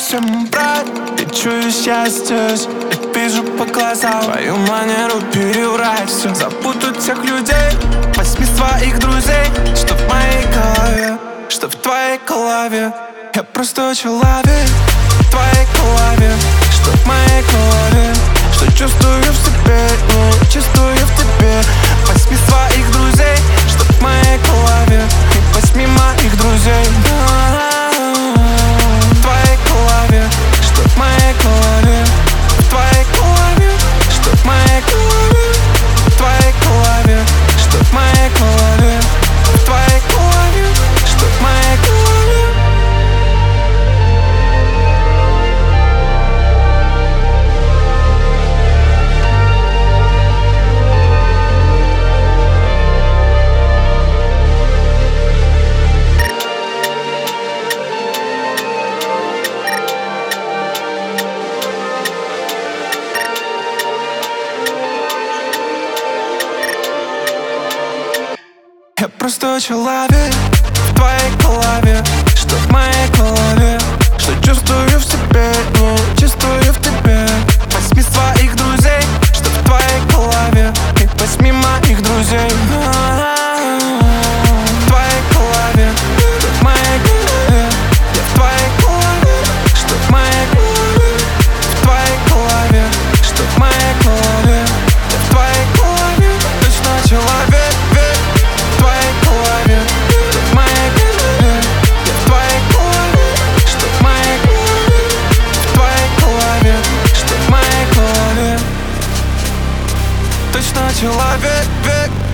всем брать. Я чую счастье, я вижу по глазам твою манеру переврать все. Запутать всех людей, возьми своих друзей. Что в моей голове, что в твоей голове. Я просто человек в твоей голове. Что в моей голове, что чувствую в себе, не чувствую в тебе. Возьми своих друзей, что в моей голове. И возьми моих друзей. В твоей голове, что в моей голове. В твоей голове, что в моей голове. В твоей голове, что в моей голове. В твоей голове, что в моей голове. Я просто человек в твоей голове. Что в моей голове, что чувствую в себе, не чувствую в тебе. Возьми своих друзей, что в твоей голове. И возьми моих друзей. В твоей голове, что в моей голове. Я в твоей голове, что в моей голове. В твоей голове, что в моей голове. Я в твоей голове, точно человек. В твоей голове, что в моей голове. Я в твоей голове, что в моей голове. В твоей голове, что в моей голове. Точно человек.